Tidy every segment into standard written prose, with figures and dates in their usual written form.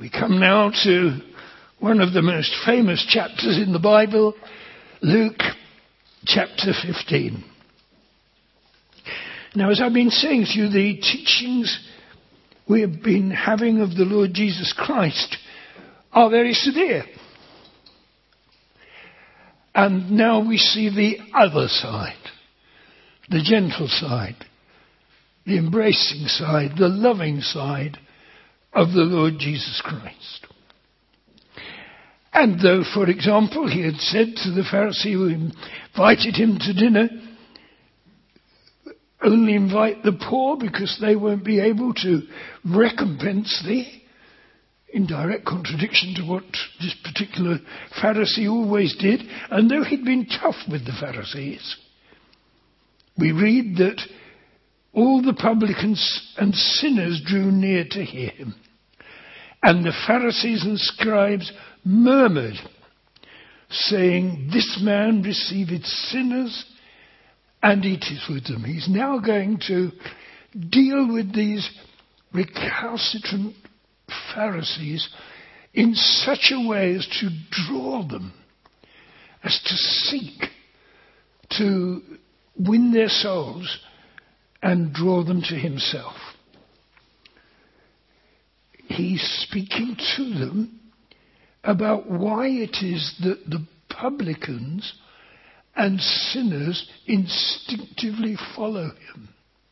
We come now to one of the most famous chapters in the Bible, Luke chapter 15. Now, as I've been saying to you, the teachings we have been having of the Lord Jesus Christ are very severe. And now we see the other side, the gentle side, the embracing side, the loving side of the Lord Jesus Christ. And though, for example, he had said to the Pharisee who invited him to dinner, only invite the poor because they won't be able to recompense thee, in direct contradiction to what this particular Pharisee always did. And though he'd been tough with the Pharisees, we read that all the publicans and sinners drew near to hear him. And the Pharisees and scribes murmured, saying, "This man receiveth sinners and eateth with them." He's now going to deal with these recalcitrant Pharisees in such a way as to draw them, as to seek to win their souls and draw them to himself. He's speaking to them about why it is that the publicans and sinners instinctively follow him.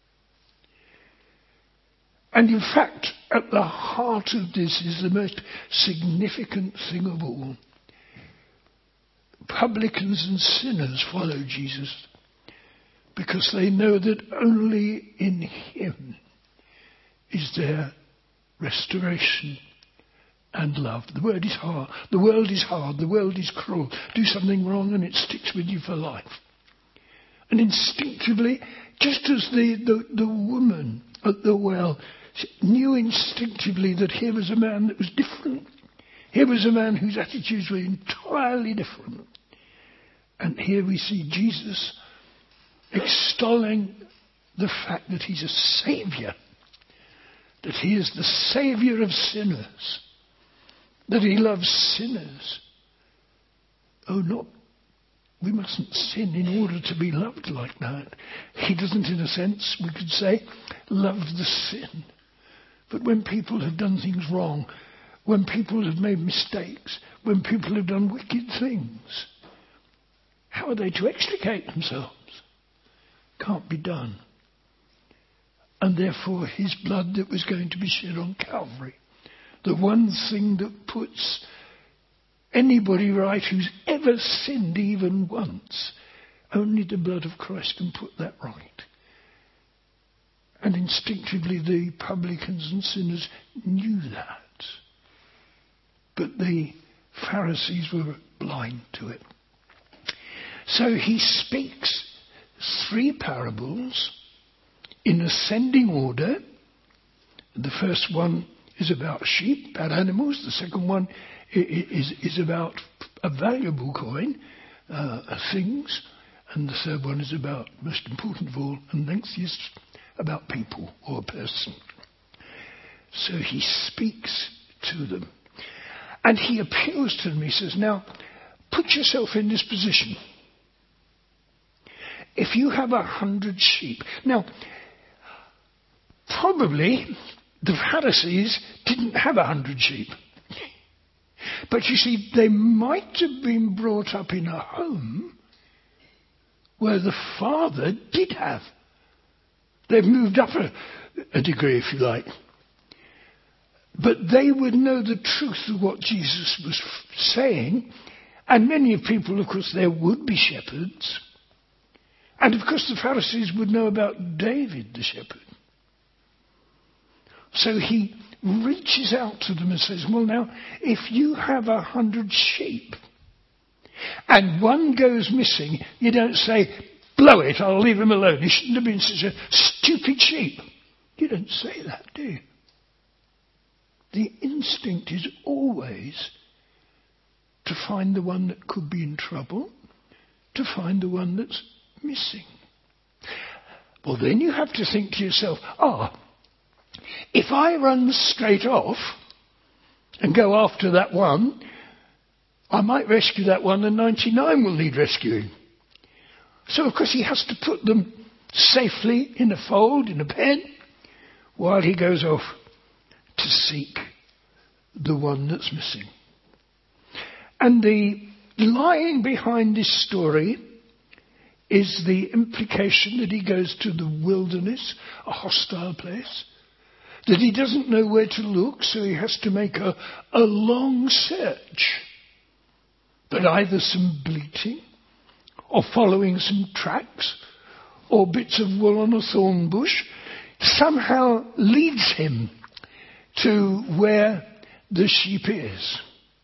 And in fact, at the heart of this is the most significant thing of all. Publicans and sinners follow Jesus because they know that only in him is there restoration and love. The word is hard. The world is hard. The world is cruel. Do something wrong and it sticks with you for life. And instinctively, just as the woman at the well knew instinctively that here was a man that was different. Here was a man whose attitudes were entirely different. And here we see Jesus extolling the fact that he's a saviour, that he is the saviour of sinners, that he loves sinners. We mustn't sin in order to be loved like that. He doesn't, in a sense, we could say, love the sin. But when people have done things wrong, when people have made mistakes, when people have done wicked things, how are they to extricate themselves? Can't be done. And therefore his blood that was going to be shed on Calvary, the one thing that puts anybody right who's ever sinned even once, only the blood of Christ can put that right. And instinctively the publicans and sinners knew that. But the Pharisees were blind to it. So he speaks 3 parables in ascending order. The first one is about sheep, about animals. The second one is about a valuable coin, things. And the third one is about, most important of all, and lengthiest, about people or a person. So he speaks to them. And he appeals to them. He says, now, put yourself in this position. If you have 100 sheep. Now, probably the Pharisees didn't have 100 sheep. But you see, they might have been brought up in a home where the father did have. They've moved up a degree, if you like. But they would know the truth of what Jesus was saying. And many of people, of course, there would be shepherds. And of course the Pharisees would know about David the shepherd. So he reaches out to them and says, well now, if you have 100 sheep and one goes missing, you don't say, blow it, I'll leave him alone. He shouldn't have been such a stupid sheep. You don't say that, do you? The instinct is always to find the one that could be in trouble, to find the one that's missing. Well, then you have to think to yourself, if I run straight off and go after that one, I might rescue that one and 99 will need rescuing. So of course he has to put them safely in a fold, in a pen, while he goes off to seek the one that's missing. And the lying behind this story is the implication that he goes to the wilderness, a hostile place, that he doesn't know where to look, so he has to make a long search. But either some bleating, or following some tracks, or bits of wool on a thorn bush, somehow leads him to where the sheep is.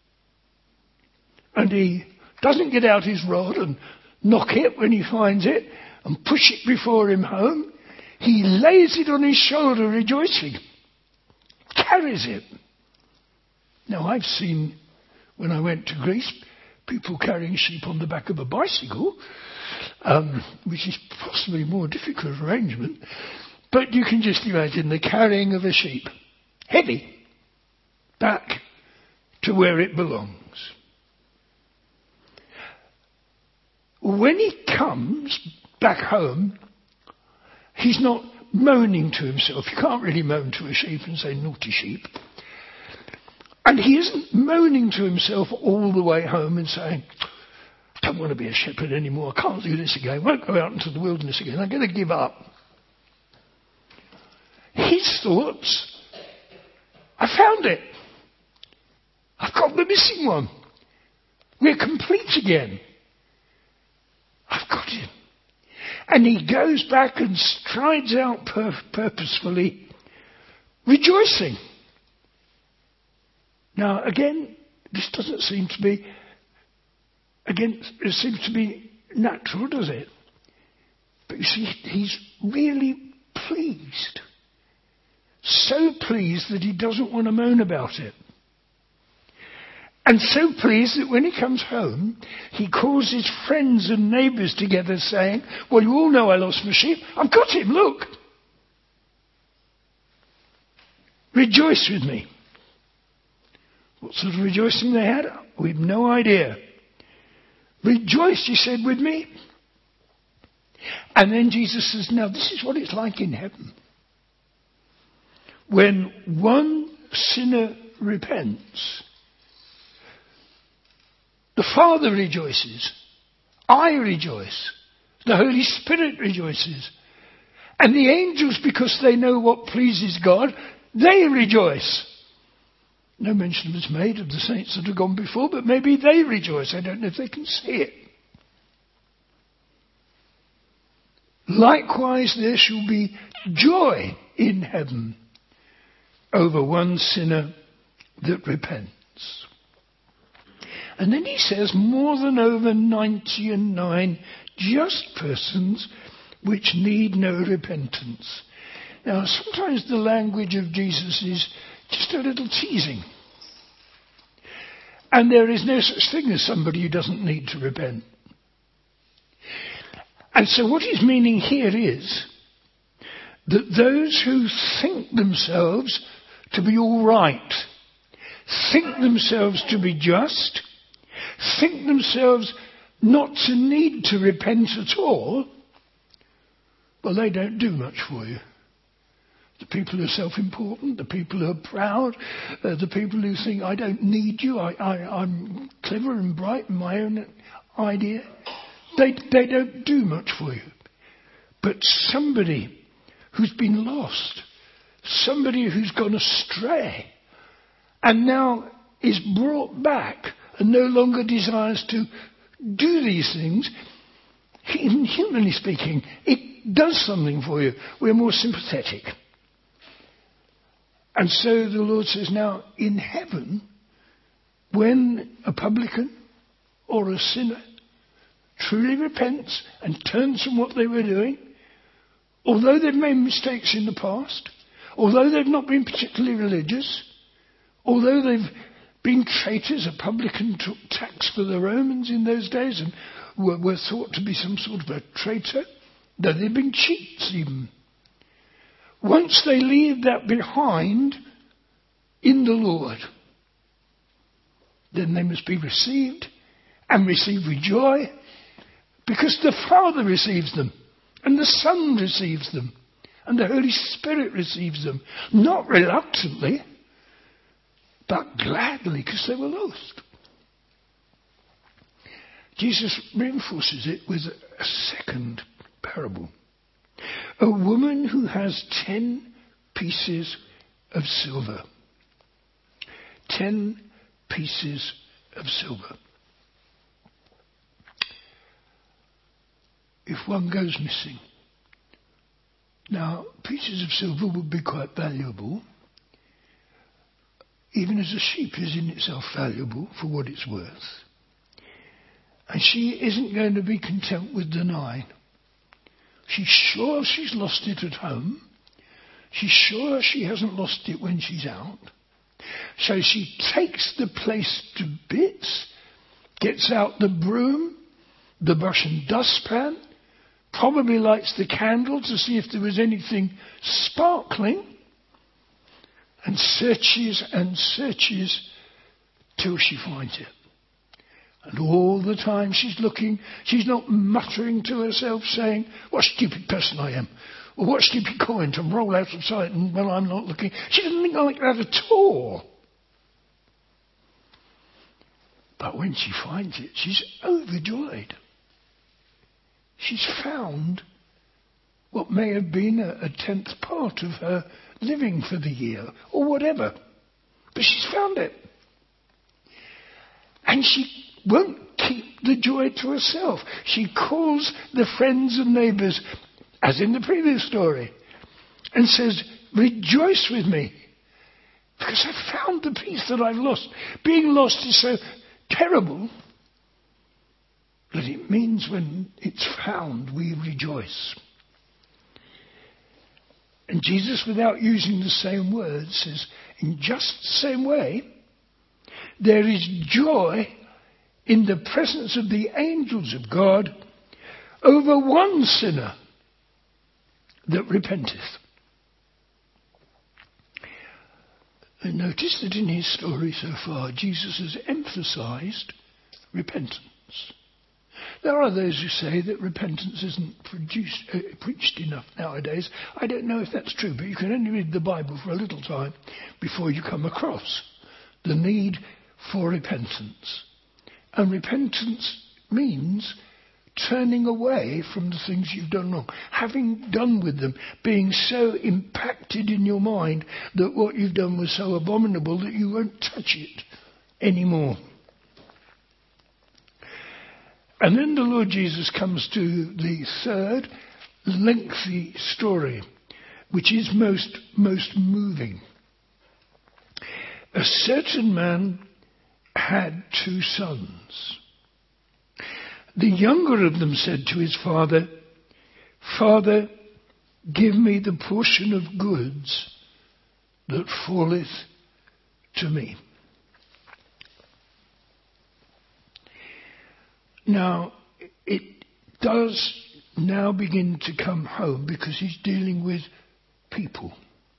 And he doesn't get out his rod and knock it when he finds it and push it before him home. He lays it on his shoulder rejoicing, carries it. Now I've seen, when I went to Greece, people carrying sheep on the back of a bicycle, which is possibly a more difficult arrangement, but you can just imagine the carrying of a sheep, heavy, back to where it belongs. When he comes back home, he's not moaning to himself. You can't really moan to a sheep and say, naughty sheep. And he isn't moaning to himself all the way home and saying, I don't want to be a shepherd anymore. I can't do this again. I won't go out into the wilderness again. I'm going to give up. His thoughts, I found it. I've got the missing one. We're complete again. I've got him. And he goes back and strides out purposefully, rejoicing. Now, again, this doesn't seem to be, it seems to be natural, does it? But you see, he's really pleased. So pleased that he doesn't want to moan about it. And so pleased that when he comes home, he calls his friends and neighbours together saying, well, you all know I lost my sheep. I've got him, look. Rejoice with me. What sort of rejoicing they had? We've no idea. Rejoice, he said, with me. And then Jesus says, now this is what it's like in heaven. When one sinner repents, the Father rejoices. I rejoice. The Holy Spirit rejoices. And the angels, because they know what pleases God, they rejoice. No mention was made of the saints that have gone before, but maybe they rejoice. I don't know if they can see it. Likewise, there shall be joy in heaven over one sinner that repents. And then he says, more than over 99 just persons which need no repentance. Now, sometimes the language of Jesus is just a little teasing. And there is no such thing as somebody who doesn't need to repent. And so what he's meaning here is that those who think themselves to be all right, think themselves to be just, think themselves not to need to repent at all, well, they don't do much for you. The people who are self-important, the people who are proud, the people who think, I don't need you, I'm clever and bright in my own idea, they don't do much for you. But somebody who's been lost, somebody who's gone astray, and now is brought back and no longer desires to do these things, even humanly speaking, it does something for you. We're more sympathetic. And so the Lord says, now in heaven, when a publican or a sinner truly repents and turns from what they were doing, although they've made mistakes in the past, although they've not been particularly religious, although they've been traitors, a publican took tax for the Romans in those days and were thought to be some sort of a traitor, though they've been cheats even. Once they leave that behind in the Lord, then they must be received and received with joy, because the Father receives them, and the Son receives them, and the Holy Spirit receives them, not reluctantly, but gladly, because they were lost. Jesus reinforces it with a second parable. A woman who has 10 pieces of silver. 10 pieces of silver. If one goes missing. Now, pieces of silver would be quite valuable, even as a sheep is in itself valuable for what it's worth. And she isn't going to be content with the 9. She's sure she's lost it at home. She's sure she hasn't lost it when she's out. So she takes the place to bits, gets out the broom, the brush and dustpan, probably lights the candle to see if there was anything sparkling, and searches till she finds it. And all the time she's looking, she's not muttering to herself saying, what a stupid person I am, or what a stupid coin to roll out of sight and when I'm not looking. She doesn't think like that at all. But when she finds it, she's overjoyed. She's found what may have been a 10th part of her living for the year, or whatever. But she's found it. And she won't keep the joy to herself. She calls the friends and neighbours, as in the previous story, and says, rejoice with me, because I found the piece that I've lost. Being lost is so terrible that it means when it's found, we rejoice. And Jesus, without using the same words, says, in just the same way, there is joy in the presence of the angels of God over one sinner that repenteth. And notice that in his story so far, Jesus has emphasized repentance. There are those who say that repentance isn't preached enough nowadays. I don't know if that's true, but you can only read the Bible for a little time before you come across the need for repentance. And repentance means turning away from the things you've done wrong, having done with them, being so impacted in your mind that what you've done was so abominable that you won't touch it anymore. And then the Lord Jesus comes to the third lengthy story, which is most moving. A certain man had 2 sons. The younger of them said to his father, Father, give me the portion of goods that falleth to me. Now, it does now begin to come home because he's dealing with people.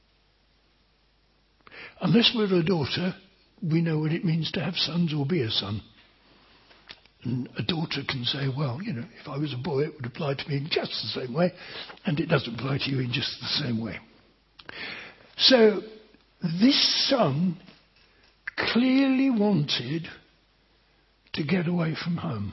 Unless we're a daughter, we know what it means to have sons or be a son. And a daughter can say, well, if I was a boy, it would apply to me in just the same way, and it doesn't apply to you in just the same way. So, this son clearly wanted to get away from home.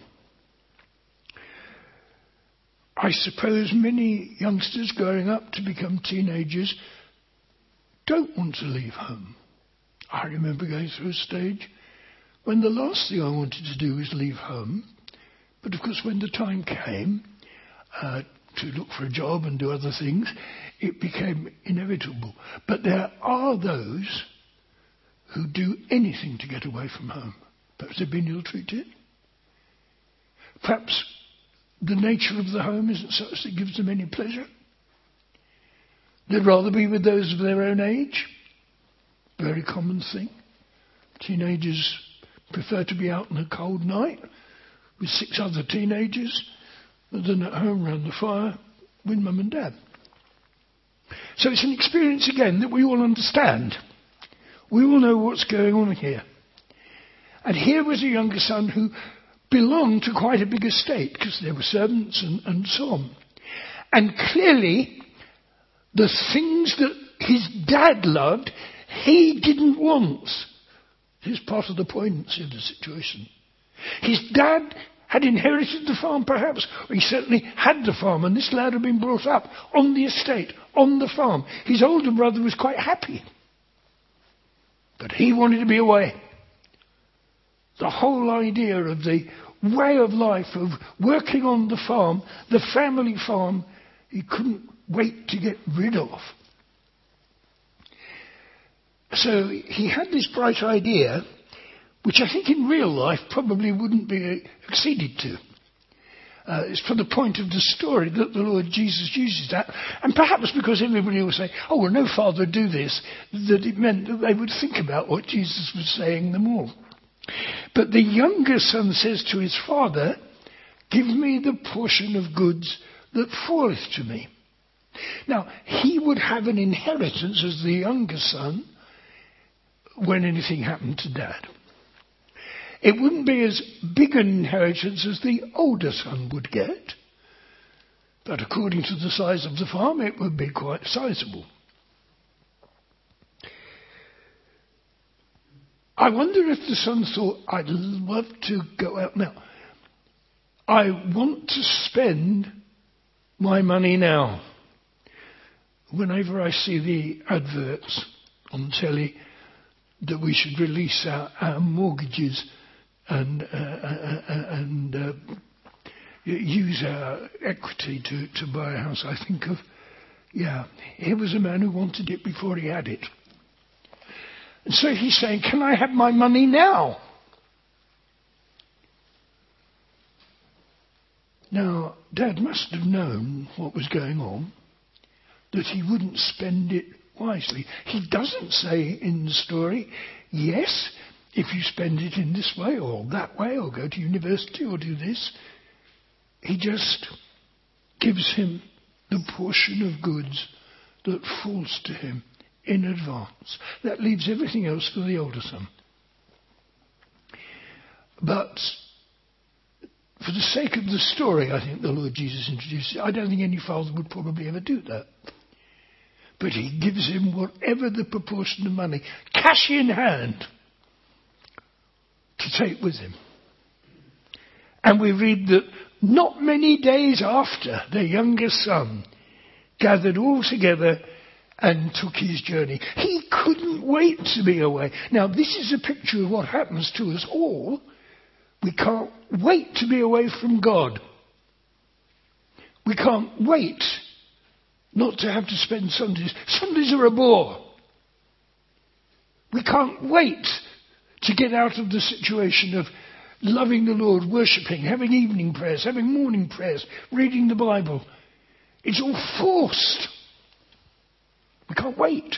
I suppose many youngsters growing up to become teenagers don't want to leave home. I remember going through a stage when the last thing I wanted to do was leave home. But of course, when the time came to look for a job and do other things, it became inevitable. But there are those who do anything to get away from home. Perhaps they've been ill-treated. Perhaps the nature of the home isn't such that gives them any pleasure. They'd rather be with those of their own age. Very common thing. Teenagers prefer to be out on a cold night with 6 other teenagers than at home round the fire with mum and dad. So it's an experience again that we all understand. We all know what's going on here. And here was a younger son who belonged to quite a big estate because there were servants and so on. And clearly, the things that his dad loved, he didn't want. Here's part of the poignancy of the situation. His dad had inherited the farm perhaps, or he certainly had the farm, and this lad had been brought up on the estate, on the farm. His older brother was quite happy. But he wanted to be away. The whole idea of the way of life of working on the farm, the family farm, he couldn't wait to get rid of. So he had this bright idea, which I think in real life probably wouldn't be acceded to. It's for the point of the story that the Lord Jesus uses that. And perhaps because everybody will say, oh, well, no father do this, that it meant that they would think about what Jesus was saying the more. But the younger son says to his father, give me the portion of goods that falleth to me. Now, he would have an inheritance as the younger son when anything happened to dad. It wouldn't be as big an inheritance as the older son would get, but according to the size of the farm, it would be quite sizable. I wonder if the son thought, I'd love to go out now. I want to spend my money now. Whenever I see the adverts on telly that we should release our mortgages and use our equity to buy a house, I think of, here was a man who wanted it before he had it. And so he's saying, can I have my money now? Now, Dad must have known what was going on, that he wouldn't spend it wisely. He doesn't say in the story, yes, if you spend it in this way or that way or go to university or do this. He just gives him the portion of goods that falls to him in advance. That leaves everything else for the older son. But for the sake of the story, I think the Lord Jesus introduced it. I don't think any father would probably ever do that. But he gives him whatever the proportion of money, cash in hand, to take with him. And we read that not many days after, the younger son gathered all together and took his journey. He couldn't wait to be away. Now, this is a picture of what happens to us all. We can't wait to be away from God. We can't wait not to have to spend Sundays. Sundays are a bore. We can't wait to get out of the situation of loving the Lord, worshipping, having evening prayers, having morning prayers, reading the Bible. It's all forced. We can't wait.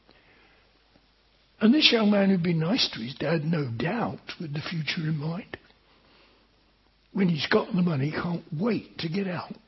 And this young man who'd been nice to his dad, no doubt, with the future in mind, when he's got the money, he can't wait to get out.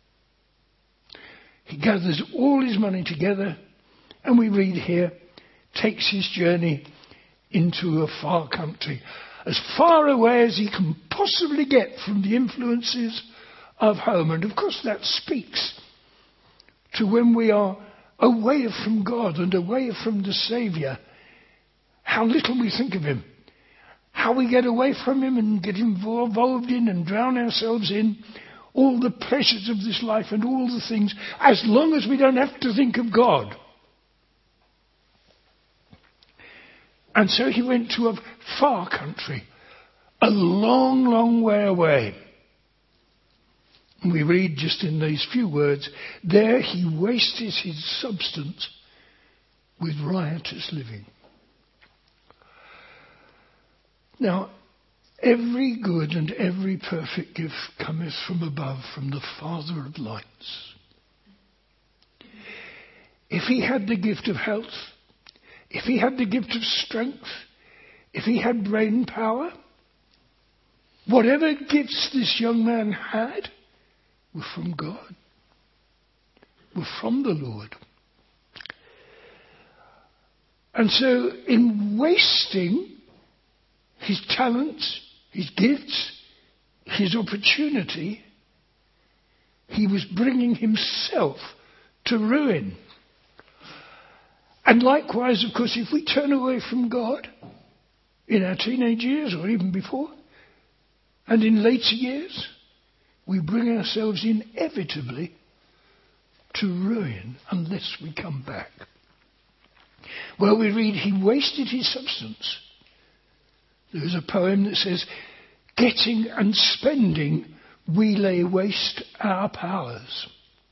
He gathers all his money together, and we read here, takes his journey into a far country, as far away as he can possibly get from the influences of home. And of course that speaks to when we are away from God and away from the Saviour, how little we think of him, how we get away from him and get involved in and drown ourselves in all the pleasures of this life and all the things, as long as we don't have to think of God. And so he went to a far country, a long, long way away. And we read just in these few words, there he wasted his substance with riotous living. Now, every good and every perfect gift cometh from above, from the Father of lights. If he had the gift of health, if he had the gift of strength, if he had brain power, whatever gifts this young man had were from God, were from the Lord. And so in wasting his talents, his gifts, his opportunity, he was bringing himself to ruin. And likewise, of course, if we turn away from God in our teenage years or even before, and in later years, we bring ourselves inevitably to ruin unless we come back. Well, we read, he wasted his substance. There's a poem that says, getting and spending, we lay waste our powers.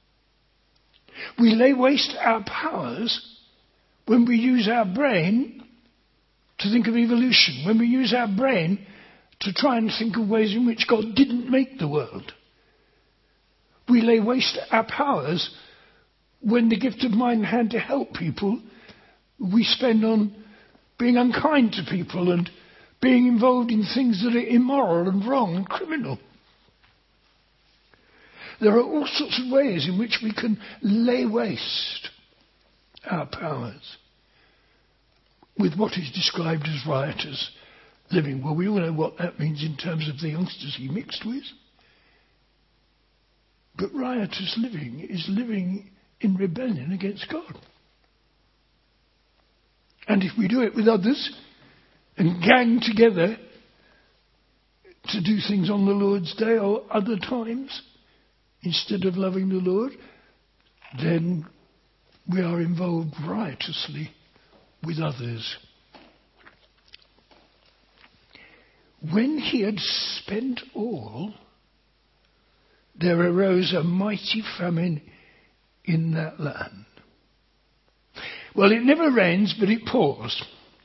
We lay waste our powers when we use our brain to think of evolution, when we use our brain to try and think of ways in which God didn't make the world. We lay waste our powers when the gift of mind had to help people, we spend on being unkind to people and being involved in things that are immoral and wrong and criminal. There are all sorts of ways in which we can lay waste our powers with what is described as riotous living. Well, we all know what that means in terms of the youngsters he mixed with. But riotous living is living in rebellion against God. And if we do it with others and gang together to do things on the Lord's Day or other times instead of loving the Lord, then we are involved riotously with others. When he had spent all, there arose a mighty famine in that land. Well, it never rains, but it pours.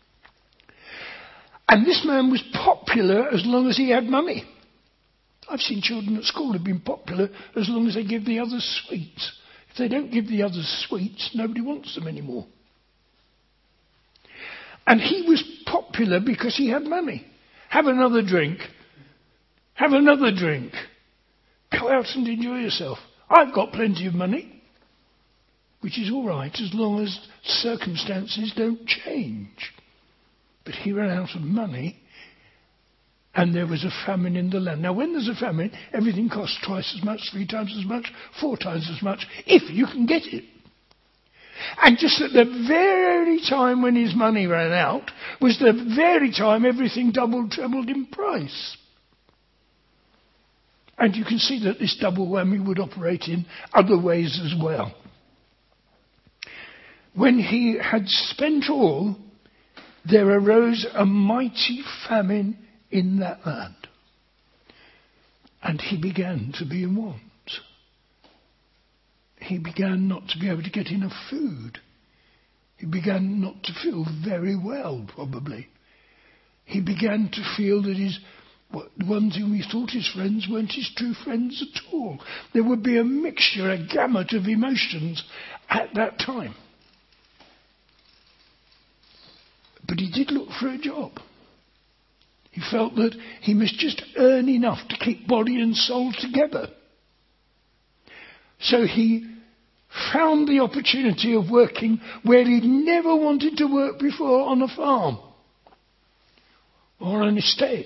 And this man was popular as long as he had money. I've seen children at school who've been popular as long as they give the others sweets. If they don't give the others sweets, nobody wants them anymore. And he was popular because he had money. Have another drink. Have another drink. Go out and enjoy yourself. I've got plenty of money. Which is all right as long as circumstances don't change. But he ran out of money and there was a famine in the land. Now when there's a famine, everything costs twice as much, 3 times as much, 4 times as much, if you can get it. And just at the very time when his money ran out was the very time everything doubled, trebled in price. And you can see that this double whammy would operate in other ways as well. When he had spent all, there arose a mighty famine in that land. And he began to be in want. He began not to be able to get enough food. He began not to feel very well, probably. He began to feel that the ones whom he thought his friends weren't his true friends at all. There would be a mixture, a gamut of emotions at that time. But he did look for a job. He felt that he must just earn enough to keep body and soul together. So he found the opportunity of working where he'd never wanted to work before, on a farm or an estate.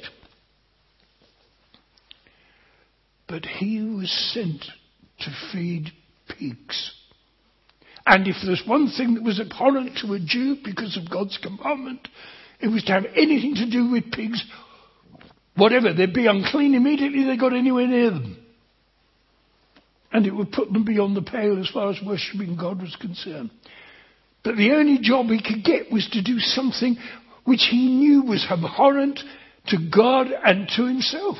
But he was sent to feed pigs. And if there's one thing that was abhorrent to a Jew because of God's commandment, it was to have anything to do with pigs, whatever. They'd be unclean immediately they got anywhere near them. And it would put them beyond the pale as far as worshipping God was concerned. But the only job he could get was to do something which he knew was abhorrent to God and to himself.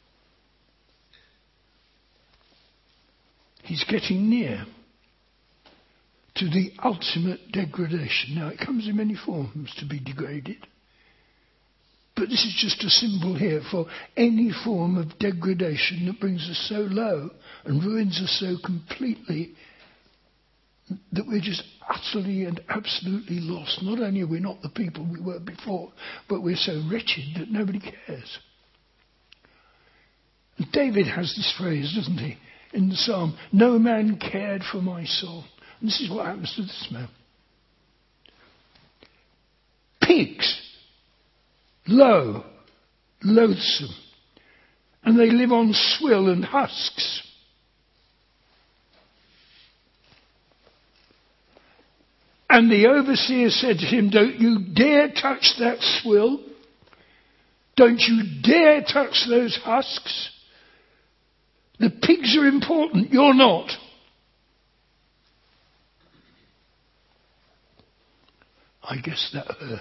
He's getting near to the ultimate degradation. Now, it comes in many forms to be degraded. But this is just a symbol here for any form of degradation that brings us so low and ruins us so completely that we're just utterly and absolutely lost. Not only are we not the people we were before, but we're so wretched that nobody cares. And David has this phrase, doesn't he, in the psalm, no man cared for my soul. And this is what happens to this man. Pigs, low, loathsome. And they live on swill and husks. And the overseer said to him, don't you dare touch that swill. Don't you dare touch those husks. The pigs are important, you're not. I guess that hurt.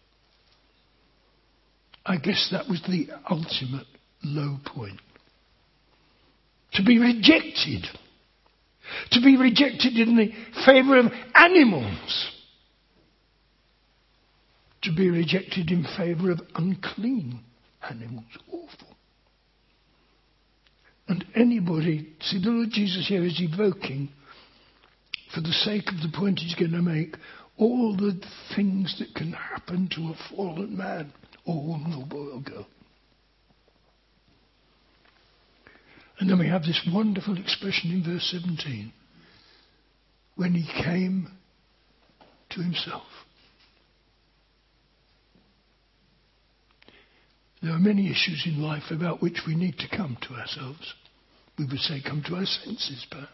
I guess that was the ultimate low point. To be rejected. To be rejected in the favour of animals. To be rejected in favour of unclean animals. Awful. And anybody, see, the Lord Jesus here is evoking, for the sake of the point he's going to make, all the things that can happen to a fallen man or woman or boy or girl. And then we have this wonderful expression in verse 17. When he came to himself. There are many issues in life about which we need to come to ourselves. We would say come to our senses, perhaps.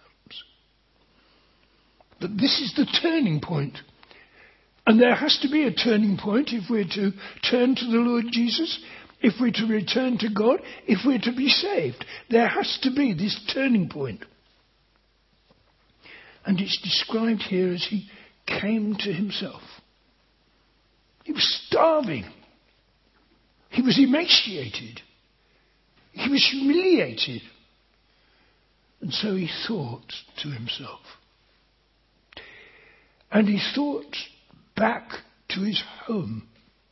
But this is the turning point. And there has to be a turning point if we're to turn to the Lord Jesus, if we're to return to God, if we're to be saved. There has to be this turning point. And it's described here as he came to himself. He was starving. He was emaciated. He was humiliated. And so he thought to himself. And he thought back to his home.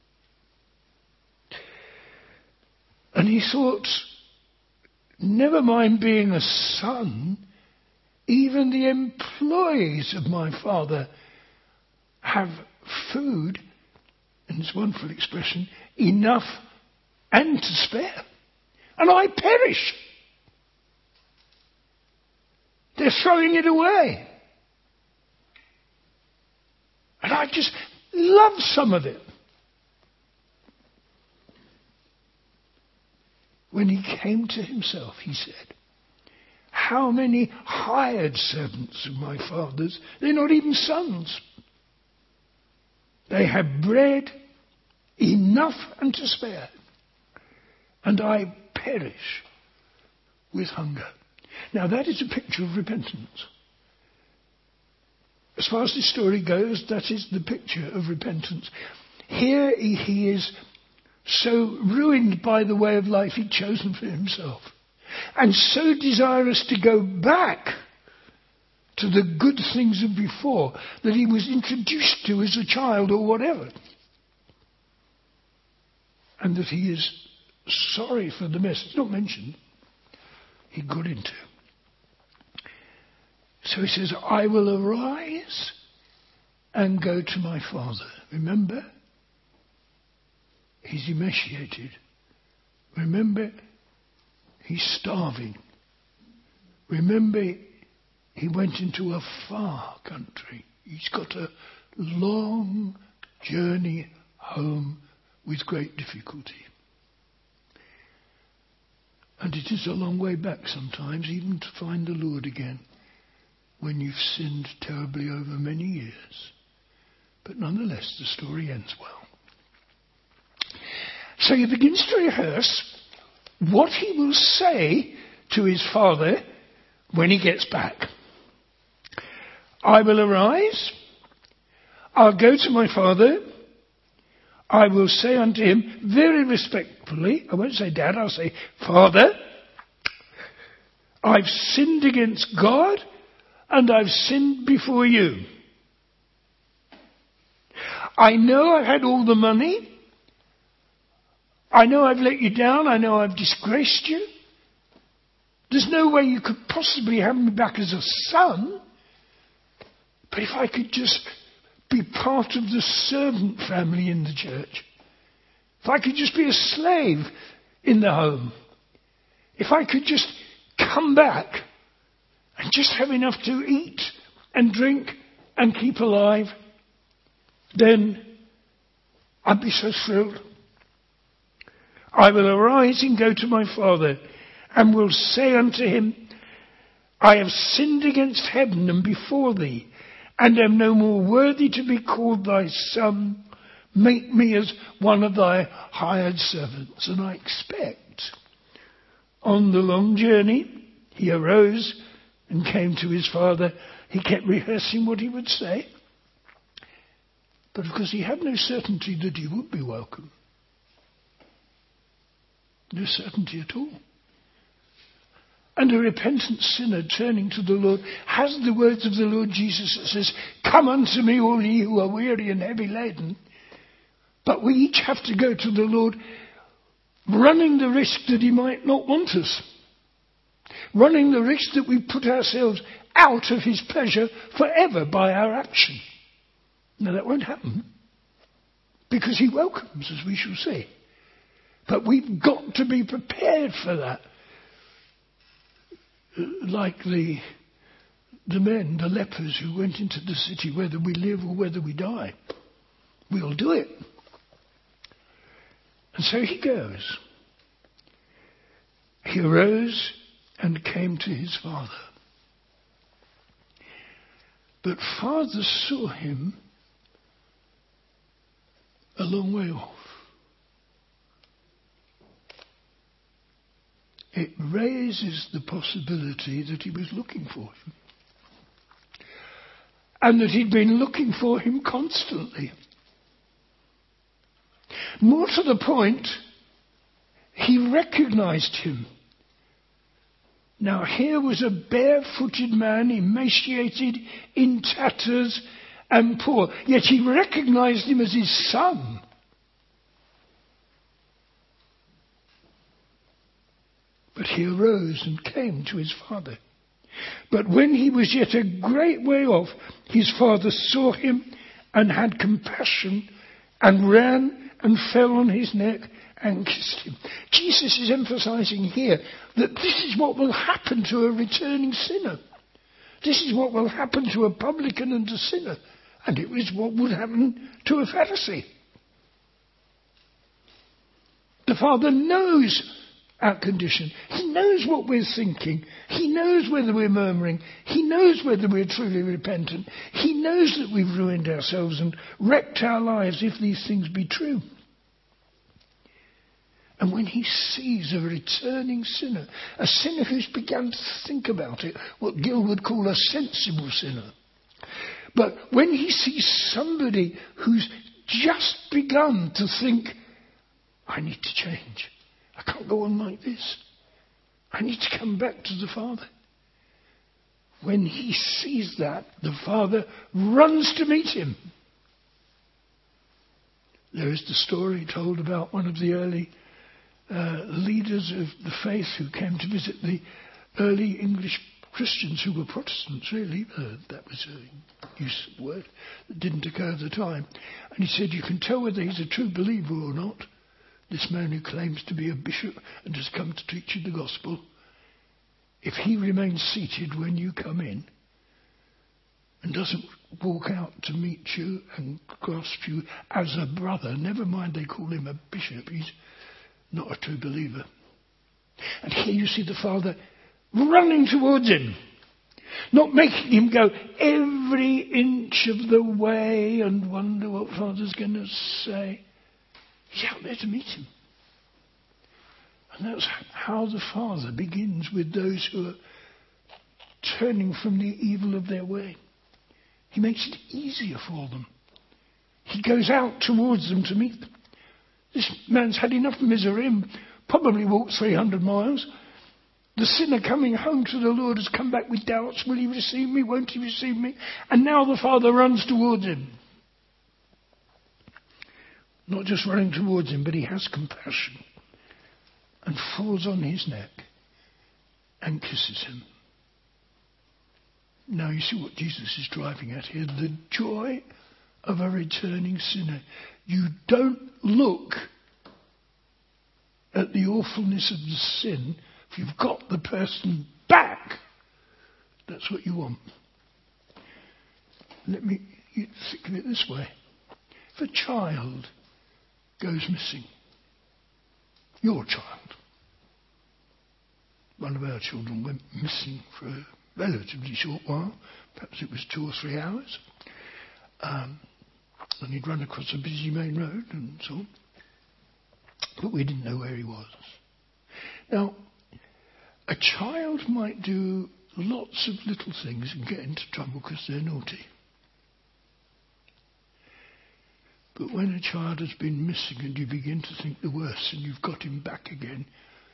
And he thought, never mind being a son, even the employees of my father have food, and this wonderful expression, enough and to spare. And I perish. They're throwing it away. And I just love some of it. When he came to himself, he said, how many hired servants of my father's? They're not even sons. They have bread enough and to spare. And I perish with hunger. Now that is a picture of repentance. As far as this story goes, that is the picture of repentance. Here he is so ruined by the way of life he'd chosen for himself, and so desirous to go back to the good things of before that he was introduced to as a child or whatever, and that he is sorry for the mess. It's not mentioned he got into. So he says, I will arise and go to my father. Remember, he's emaciated. Remember, he's starving. Remember, he went into a far country. He's got a long journey home with great difficulty. And it is a long way back sometimes, even to find the Lord again, when you've sinned terribly over many years. But nonetheless, the story ends well. So he begins to rehearse what he will say to his father when he gets back. I will arise, I'll go to my father, I will say unto him very respectfully, I won't say Dad, I'll say Father, I've sinned against God and I've sinned before you. I know I've had all the money. I know I've let you down. I know I've disgraced you. There's no way you could possibly have me back as a son. But if I could just be part of the servant family in the church. If I could just be a slave in the home. If I could just come back and just have enough to eat and drink and keep alive, then I'd be so thrilled. I will arise and go to my father, and will say unto him, I have sinned against heaven and before thee, and am no more worthy to be called thy son. Make me as one of thy hired servants. And I expect on the long journey, he arose and came to his father. He kept rehearsing what he would say. But of course he had no certainty that he would be welcome. No certainty at all. And a repentant sinner turning to the Lord has the words of the Lord Jesus that says, come unto me all ye who are weary and heavy laden. But we each have to go to the Lord running the risk that he might not want us. Running the risk that we put ourselves out of his pleasure forever by our action. Now that won't happen. Because he welcomes, as we shall see. But we've got to be prepared for that. Like the men, the lepers who went into the city, whether we live or whether we die. We'll do it. And so he goes. He arose and came to his father. But father saw him a long way off. It raises the possibility that he was looking for him. And that he'd been looking for him constantly. More to the point, he recognized him. Now here was a barefooted man, emaciated, in tatters and poor. Yet he recognized him as his son. But he arose and came to his father. But when he was yet a great way off, his father saw him and had compassion and ran and fell on his neck and kissed him. Jesus is emphasizing here that this is what will happen to a returning sinner. This is what will happen to a publican and a sinner. And it was what would happen to a Pharisee. The Father knows our condition. He knows what we're thinking. He knows whether we're murmuring. He knows whether we're truly repentant. He knows that we've ruined ourselves and wrecked our lives if these things be true. And when he sees a returning sinner, a sinner who's begun to think about it, what Gill would call a sensible sinner. But when he sees somebody who's just begun to think, I need to change. I can't go on like this. I need to come back to the Father. When he sees that, the Father runs to meet him. There is the story told about one of the early leaders of the faith who came to visit the early English Christians who were Protestants, really. That was a use of word that didn't occur at the time. And he said, you can tell whether he's a true believer or not. This man who claims to be a bishop and has come to teach you the gospel, if he remains seated when you come in and doesn't walk out to meet you and grasp you as a brother, never mind they call him a bishop, he's not a true believer. And here you see the Father running towards him, not making him go every inch of the way and wonder what Father's going to say. He's out there to meet him. And that's how the Father begins with those who are turning from the evil of their way. He makes it easier for them. He goes out towards them to meet them. This man's had enough misery and probably walked 300 miles. The sinner coming home to the Lord has come back with doubts. Will he receive me? Won't he receive me? And now the Father runs towards him. Not just running towards him, but he has compassion and falls on his neck and kisses him. Now you see what Jesus is driving at here. The joy of a returning sinner. You don't look at the awfulness of the sin. If you've got the person back, that's what you want. Let me think of it this way. If a child goes missing, your child. One of our children went missing for a relatively short while. Perhaps it was 2 or 3 hours. And he'd run across a busy main road and so on. But we didn't know where he was. Now, a child might do lots of little things and get into trouble because they're naughty. But when a child has been missing and you begin to think the worst and you've got him back again,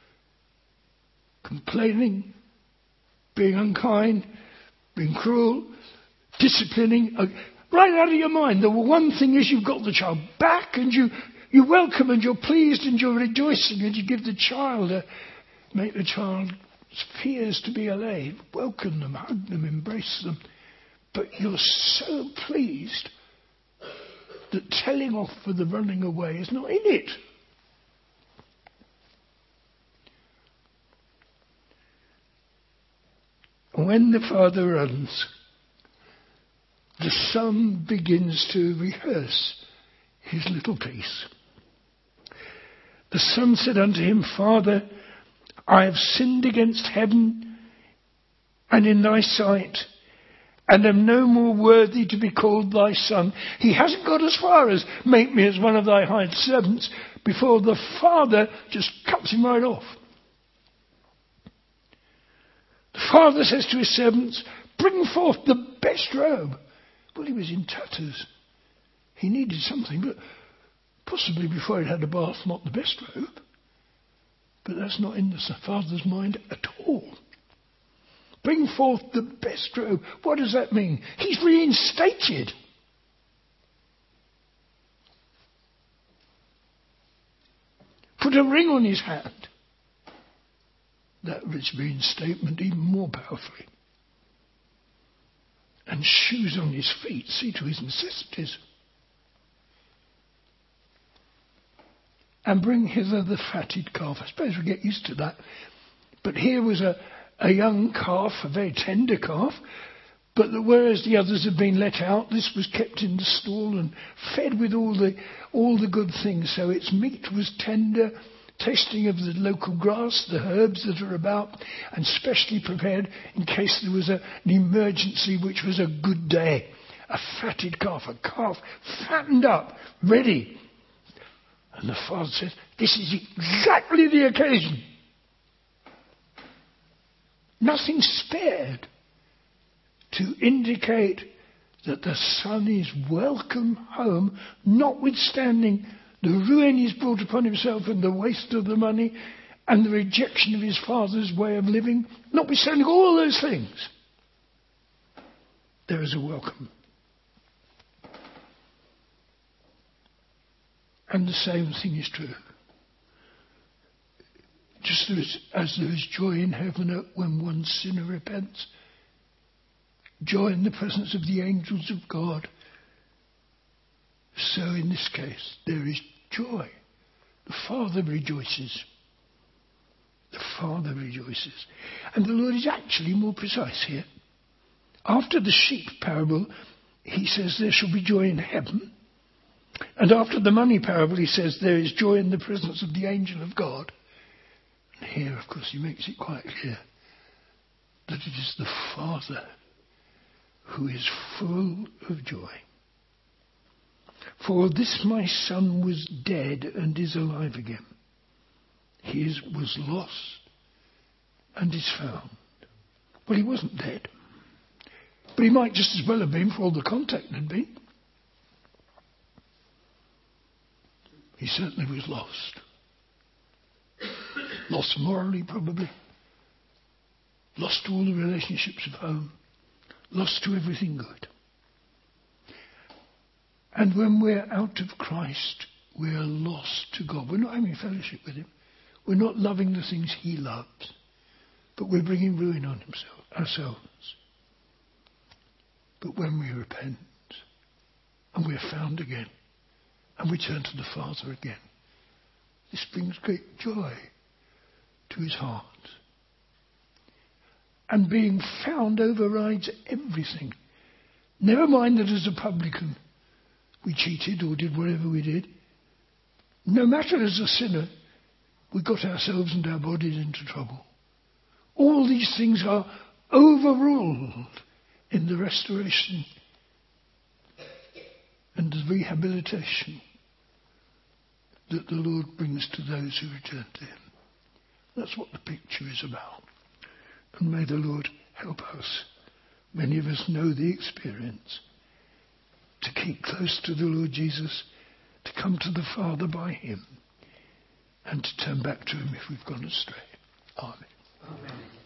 complaining, being unkind, being cruel, disciplining, right out of your mind. The one thing is you've got the child back and you welcome and you're pleased and you're rejoicing and you give the child, make the child's fears to be allayed. Welcome them, hug them, embrace them. But you're so pleased that telling off for the running away is not in it. When the father runs, the son begins to rehearse his little piece. The son said unto him, Father, I have sinned against heaven and in thy sight, and am no more worthy to be called thy son. He hasn't got as far as make me as one of thy hired servants before the father just cuts him right off. The father says to his servants, bring forth the best robe. Well, he was in tatters. He needed something, but possibly before he'd had a bath, not the best robe. But that's not in the father's mind at all. Bring forth the best robe. What does that mean? He's reinstated. Put a ring on his hand. That was reinstatement even more powerfully. And shoes on his feet. See to his necessities. And bring hither the fatted calf. I suppose we get used to that. But here was a young calf, a very tender calf. But whereas the others had been let out, this was kept in the stall and fed with all the good things. So its meat was tender, tasting of the local grass, the herbs that are about, and specially prepared in case there was an emergency, which was a good day. A fatted calf, a calf fattened up, ready. And the father says, this is exactly the occasion. Nothing spared to indicate that the son is welcome home, notwithstanding the ruin he's brought upon himself and the waste of the money and the rejection of his father's way of living, notwithstanding all those things. There is a welcome. And the same thing is true. Just as there is joy in heaven when one sinner repents, joy in the presence of the angels of God, so in this case there is joy. The Father rejoices. The Father rejoices. And the Lord is actually more precise here. After the sheep parable, he says there shall be joy in heaven. And after the money parable, he says there is joy in the presence of the angel of God. And here, of course, he makes it quite clear that it is the Father who is full of joy. For this my son was dead and is alive again. He was lost and is found. Well, he wasn't dead. But he might just as well have been for all the contact had been. He certainly was lost. Lost morally, probably. Lost to all the relationships of home. Lost to everything good. And when we're out of Christ, we're lost to God. We're not having fellowship with him. We're not loving the things he loves. But we're bringing ruin on ourselves. But when we repent, and we're found again, and we turn to the Father again, this brings great joy to his heart. And being found overrides everything. Never mind that as a publican we cheated or did whatever we did. No matter as a sinner, we got ourselves and our bodies into trouble. All these things are overruled in the restoration and the rehabilitation that the Lord brings to those who return to him. That's what the picture is about. And may the Lord help us. Many of us know the experience. To keep close to the Lord Jesus, to come to the Father by him, and to turn back to him if we've gone astray. Amen. Amen.